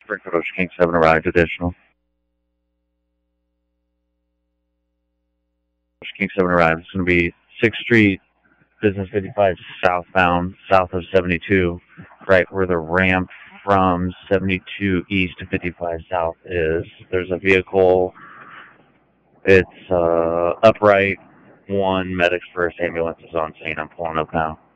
Springfield Ocean King 7 arrived, additional. Ocean King 7 arrived. It's going to be 6th Street, Business 55 southbound, south of 72, right where the ramp from 72 east to 55 south is. There's a vehicle. It's upright. 1 medics first ambulance is on scene. I'm pulling up now.